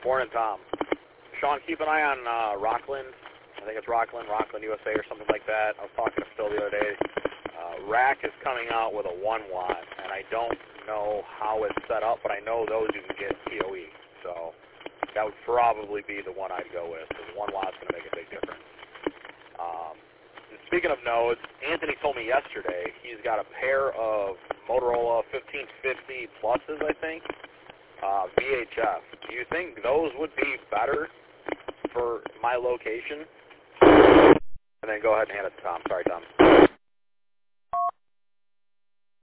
Morning, Tom. Sean, keep an eye on Rockland. I think it's Rockland USA or something like that. I was talking to Phil the other day. Rack is coming out with a 1 watt, and I don't know how it's set up, but I know those you can get PoE. So that would probably be the one I'd go with, because 1 watt's going to make a big difference. And speaking of nodes, Anthony told me yesterday he's got a pair of Motorola 1550 pluses, I think, VHF. Do you think those would be better for my location? And then go ahead and hand it to Tom. Sorry, Tom.